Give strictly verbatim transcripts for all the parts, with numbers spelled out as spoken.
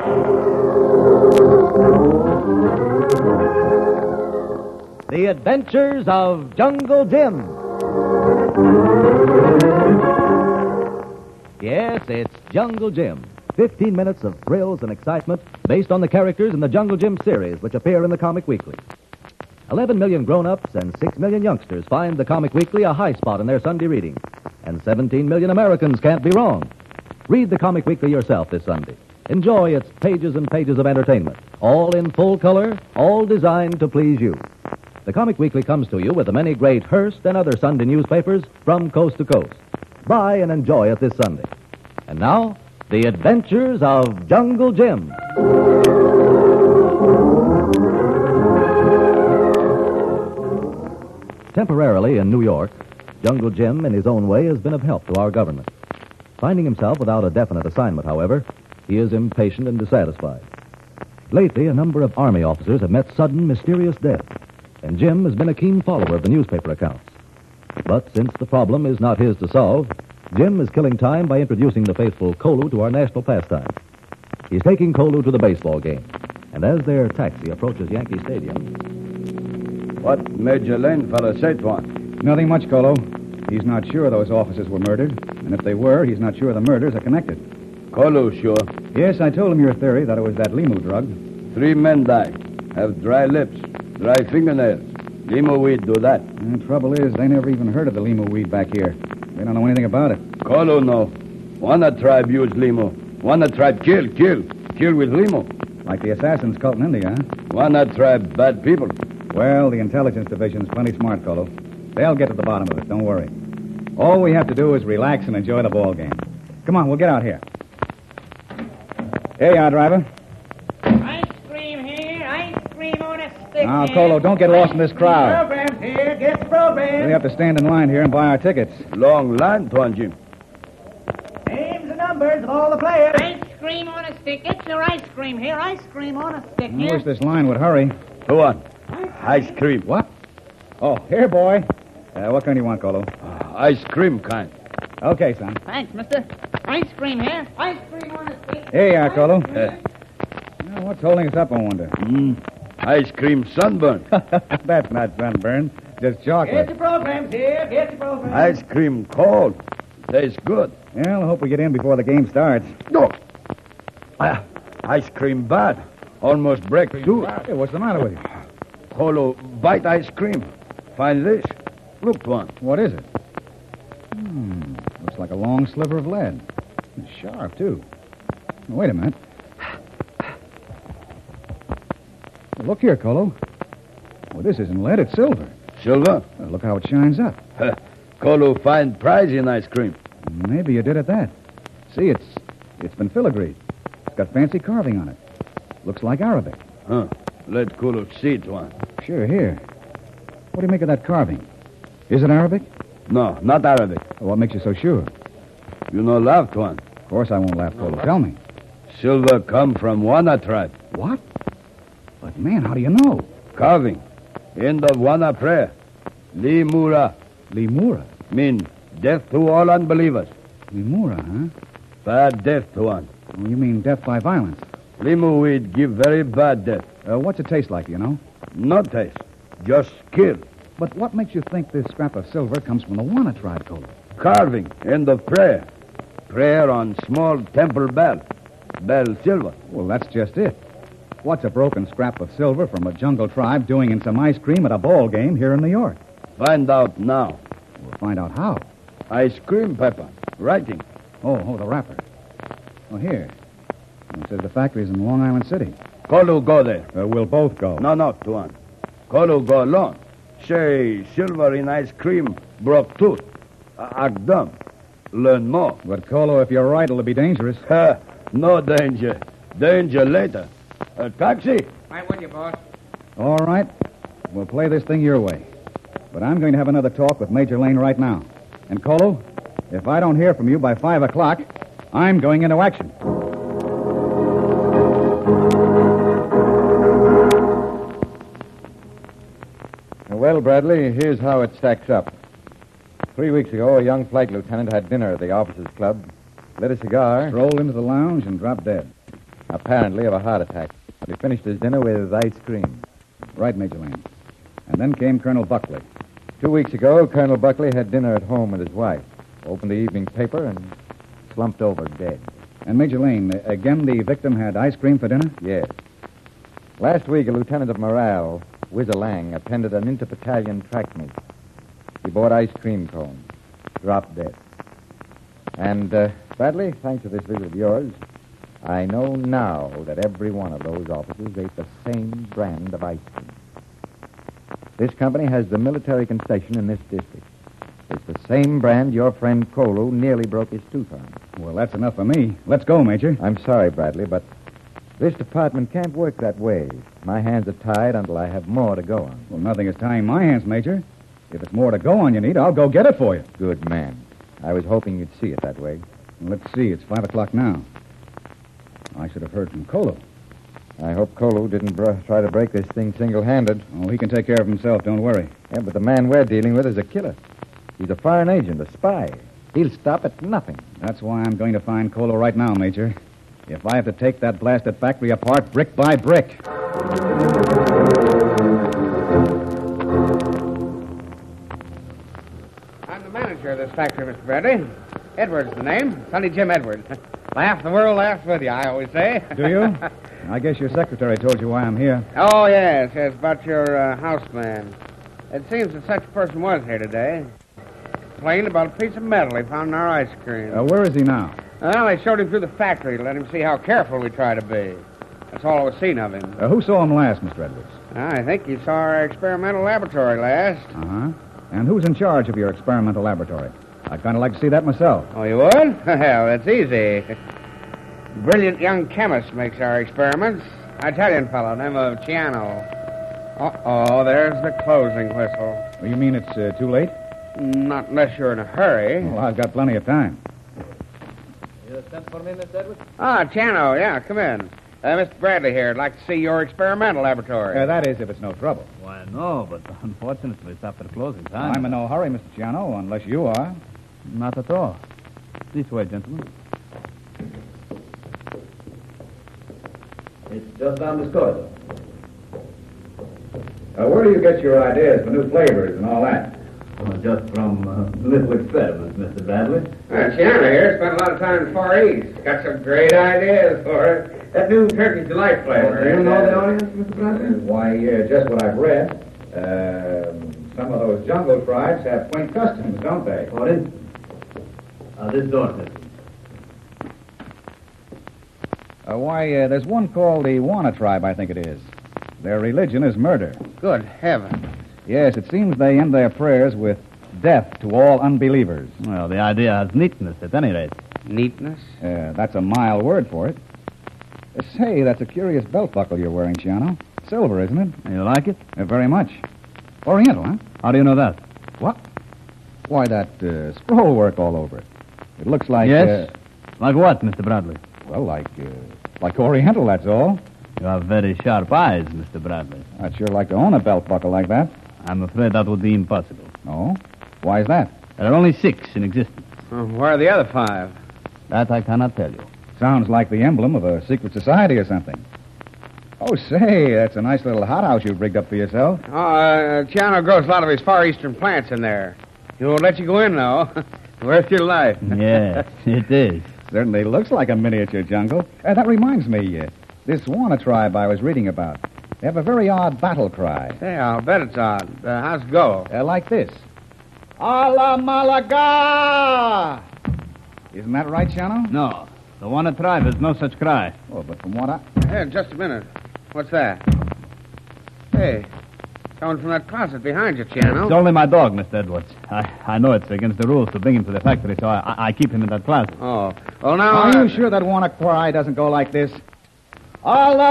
The Adventures of Jungle Jim. Yes, it's Jungle Jim. Fifteen minutes of thrills and excitement based on the characters in the Jungle Jim series, which appear in the Comic Weekly. Eleven million grown-ups and six million youngsters find the Comic Weekly a high spot in their Sunday reading. And seventeen million Americans can't be wrong. Read the Comic Weekly yourself this Sunday. Enjoy its pages and pages of entertainment, all in full color, all designed to please you. The Comic Weekly comes to you with the many great Hearst and other Sunday newspapers from coast to coast. Buy and enjoy it this Sunday. And now, The Adventures of Jungle Jim. Temporarily in New York, Jungle Jim, in his own way, has been of help to our government. Finding himself without a definite assignment, however, he is impatient and dissatisfied. Lately, a number of Army officers have met sudden, mysterious death, and Jim has been a keen follower of the newspaper accounts. But since the problem is not his to solve, Jim is killing time by introducing the faithful Kolu to our national pastime. He's taking Kolu to the baseball game, and as their taxi approaches Yankee Stadium... What Major Lane fellow say to him? Nothing much, Kolu. He's not sure those officers were murdered, and if they were, he's not sure the murders are connected. Kolu, sure. Yes, I told him your theory that it was that Limu drug. Three men died. Have dry lips, dry fingernails. Limu weed do that. And the trouble is, they never even heard of the Limu weed back here. They don't know anything about it. Kolu no. One tribe use Limu. One tribe kill, kill. Kill with Limu. Like the assassins cult in India, huh? One tribe bad people. Well, the intelligence division's plenty smart, Kolu. They'll get to the bottom of it, don't worry. All we have to do is relax and enjoy the ball game. Come on, we'll get out here. Here you are, driver. Ice cream here, ice cream on a stick. Now, here. Kolu, don't get lost in this crowd. Programs here, get the program. We have to stand in line here and buy our tickets. Long line, Tuan Jim. Names and numbers of all the players. Ice cream on a stick. Get your ice cream here, ice cream on a stick I here. wish this line would hurry. Tuan, ice cream. What? Oh, here, boy. Uh, what kind do you want, Kolu? Uh, ice cream kind. Okay, son. Thanks, mister. Ice cream here, ice cream on a stick. Here you are, Kolu. Uh, Now, what's holding us up, I wonder? mm, ice cream sunburn. That's not sunburn, just Get chocolate. your programs here, get your programs. Ice cream cold. Tastes good. Well, I hope we get in before the game starts. No. Uh, ice cream bad. Almost break tooth. Hey, what's the matter with you? Kolu, bite ice cream. Find this. Look, Tuan. What is it? Hmm, looks like a long sliver of lead. It's sharp, too. Wait a minute. Look here, Kolu. Well, this isn't lead, it's silver. Silver? Well, look how it shines up. Kolu find prize in ice cream. Maybe you did at that. See, it's it's been filigreed. It's got fancy carving on it. Looks like Arabic. Huh. Let Kolu see, Tuan. Sure, here. What do you make of that carving? Is it Arabic? No, not Arabic. Well, what makes you so sure? You know laugh, Tuan. Of course I won't laugh, Kolu. Tell me. Silver come from Wana tribe. What? But, man, how do you know? Carving. End of Wana prayer. Limura. Limura. Mean death to all unbelievers. Limura, huh? Bad death, Tuan. Well, you mean death by violence. Limu weed give very bad death. Uh, what's it taste like, you know? No taste. Just kill. But what makes you think this scrap of silver comes from the Wana tribe, Kolu? Carving. End of prayer. Prayer on small temple bell. Bell silver. Well, that's just it. What's a broken scrap of silver from a jungle tribe doing in some ice cream at a ball game here in New York? Find out now. We'll find out how. Ice cream pepper. Writing. Oh, oh, the wrapper. Oh, here. It says the factory's in Long Island City. Kolu go there. Uh, we'll both go. No, no, Tuan. Kolu go alone. Say, silver in ice cream broke tooth. Agdam. Learn more. But, Kolu, if you're right, it'll be dangerous. Ha, no danger. Danger later. A taxi. Right with you, boss. All right. We'll play this thing your way. But I'm going to have another talk with Major Lane right now. And, Kolu, if I don't hear from you by five o'clock, I'm going into action. Well, Bradley, here's how it stacks up. Three weeks ago, a young flight lieutenant had dinner at the officers' club, lit a cigar. Rolled into the lounge and dropped dead. apparently of a heart attack. He finished his dinner with ice cream. Right, Major Lane. And then came Colonel Buckley. Two weeks ago, Colonel Buckley had dinner at home with his wife, opened the evening paper, and slumped over dead. And Major Lane, again the victim had ice cream for dinner? Yes. Last week, a lieutenant of morale, Whizzer Lang, attended an inter-battalion track meet. He bought ice cream cones, dropped dead. And, uh, Bradley, thanks to this visit of yours, I know now that every one of those officers ate the same brand of ice cream. This company has the military concession in this district. It's the same brand your friend Kolu nearly broke his tooth on. Well, that's enough for me. Let's go, Major. I'm sorry, Bradley, but this department can't work that way. My hands are tied until I have more to go on. Well, nothing is tying my hands, Major. If it's more to go on you need, I'll go get it for you. Good man. I was hoping you'd see it that way. Let's see. It's five o'clock now. I should have heard from Kolu. I hope Kolu didn't br- try to break this thing single-handed. Oh, he can take care of himself. Don't worry. Yeah, but the man we're dealing with is a killer. He's a foreign agent, a spy. He'll stop at nothing. That's why I'm going to find Kolu right now, Major. If I have to take that blasted factory apart brick by brick. I'm the manager of this factory, Mister Bradley. Edwards the name. Sonny Jim Edwards. Laugh the world laughs with you, I always say. Do you? I guess your secretary told you why I'm here. Oh, yes. Yes, about your uh, houseman. It seems that such a person was here today. Complained about a piece of metal he found in our ice cream. Uh, where is he now? Well, they showed him through the factory to let him see how careful we try to be. That's all I was seen of him. Uh, who saw him last, Mister Edwards? I think you saw our experimental laboratory last. Uh-huh. And who's in charge of your experimental laboratory? I'd kind of like to see that myself. Oh, you would? Well, that's easy. Brilliant young chemist makes our experiments. Italian fellow, name of Ciano. Uh-oh, there's the closing whistle. Oh, you mean it's uh, too late? Not unless you're in a hurry. Well, I've got plenty of time. You sent for me, Miss Edwards? Ah, Ciano, yeah, come in. Uh, Mister Bradley here. I'd like to see your experimental laboratory. Uh, that is, if it's no trouble. Why, no, but unfortunately it's after closing time. I'm in no hurry, Mister Ciano, unless you are. Not at all. This way, gentlemen. It's just down this corridor. Uh, where do you get your ideas for new flavors and all that? Oh, just from uh, little experiments, Mister Bradley. Uh, Ciano here spent a lot of time in the Far East. Got some great ideas for it. That new Turkish Delight flavor. Do you know the audience, Mister Bradley? Why, uh, just what I've read. Um, some of those jungle tribes have quaint customs, don't they? For instance, uh, this door, mister. Uh, why, uh, there's one called the Wana tribe, I think it is. Their religion is murder. Good heavens. Yes, it seems they end their prayers with death to all unbelievers. Well, the idea has neatness at any rate. Neatness? Uh, that's a mild word for it. Uh, say, that's a curious belt buckle you're wearing, Ciano. Silver, isn't it? You like it? Uh, very much. Oriental, huh? How do you know that? What? Why, that uh, scroll work all over it. It looks like... Yes? Uh, Like what, Mister Bradley? well, like, uh, like Oriental, that's all. You have very sharp eyes, Mister Bradley. I'd sure like to own a belt buckle like that. I'm afraid that would be impossible. Oh? Why is that? There are only six in existence. Oh, where are the other five? That I cannot tell you. Sounds like the emblem of a secret society or something. Oh, say, that's a nice little hothouse you've rigged up for yourself. Oh, uh, Ciano grows a lot of his Far Eastern plants in there. He won't let you go in, though. Worth your life. Yes, it is. Certainly looks like a miniature jungle. Uh, that reminds me, uh, this Wana tribe I was reading about. They have a very odd battle cry. Hey, I'll bet it's odd. Uh, how's it go? Uh, like this. Ala Malaga! Isn't that right, Ciano? No, the Wana tribe has no such cry. Oh, but from what I... Hey, just a minute. What's that? Hey, coming from that closet behind you, Ciano. It's only my dog, Mister Edwards. I, I know it's against the rules to bring him to the factory, so I, I, I keep him in that closet. Oh, well, now... Are uh, you sure that Wana cry doesn't go like this? Ala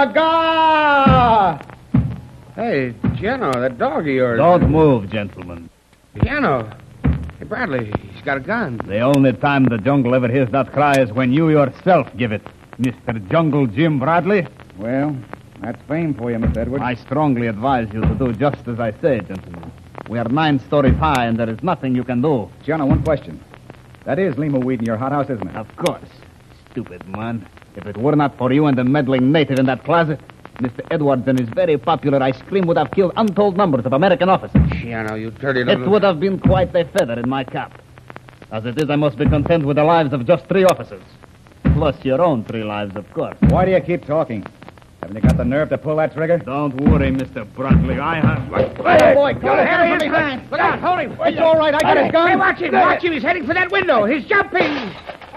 Malaga! Hey, Ciano, that dog of yours... Don't move, gentlemen. Ciano. Hey, Bradley, he's got a gun. The only time the jungle ever hears that cry is when you yourself give it, Mister Jungle Jim Bradley. Well, that's fame for you, Mister Edwards. I strongly advise you to do just as I say, gentlemen. We are nine stories high, and there is nothing you can do. Ciano, one question. That is lima weed in your hothouse, isn't it? Of course. stupid, man. If it were not for you and the meddling native in that closet, Mister Edwards and his very popular ice cream would have killed untold numbers of American officers. Chiano, you dirty little... It would have been quite a feather in my cap. As it is, I must be content with the lives of just three officers. Plus your own three lives, of course. Why do you keep talking? Haven't you got the nerve to pull that trigger? Don't worry, Mister Bradley. I have... Hey, boy, go ahead, his hand. Look out, hold him. It's all right. I got his gun. Hey, watch him. Watch him. He's heading for that window. He's jumping.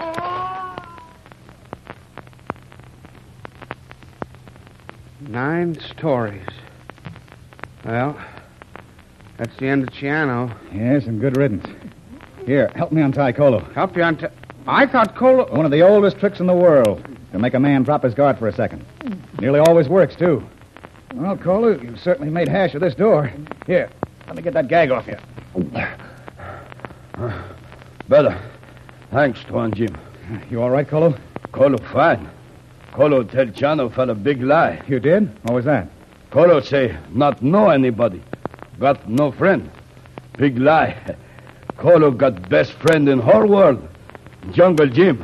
Nine stories. Well, that's the end of Chiano. Yes, and good riddance. Here, help me untie Colo. Help you untie... I thought Colo... One of the oldest tricks in the world. To make a man drop his guard for a second. Nearly always works, too. Well, Colo, you've certainly made hash of this door. Here, let me get that gag off you. Better. Thanks, Tuan Jim. You all right, Colo? Colo fine. Colo tell Chano for a big lie. You did? What was that? Colo say not know anybody. Got no friend. Big lie. Colo got best friend in whole world. Jungle Jim.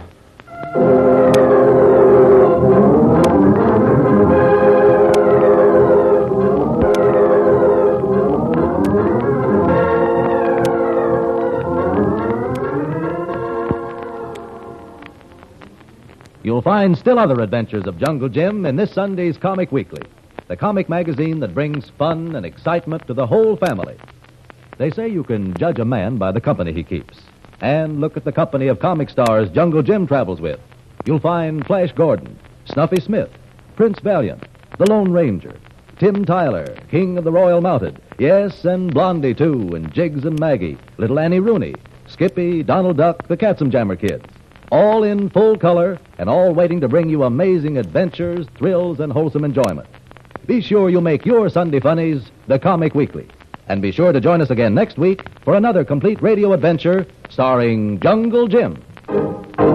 You'll find still other adventures of Jungle Jim in this Sunday's Comic Weekly, the comic magazine that brings fun and excitement to the whole family. They say you can judge a man by the company he keeps. And look at the company of comic stars Jungle Jim travels with. You'll find Flash Gordon, Snuffy Smith, Prince Valiant, the Lone Ranger, Tim Tyler, King of the Royal Mounted, yes, and Blondie, too, and Jiggs and Maggie, Little Annie Rooney, Skippy, Donald Duck, the Katzenjammer Kids. All in full color and all waiting to bring you amazing adventures, thrills, and wholesome enjoyment. Be sure you make your Sunday funnies the Comic Weekly. And be sure to join us again next week for another complete radio adventure starring Jungle Jim.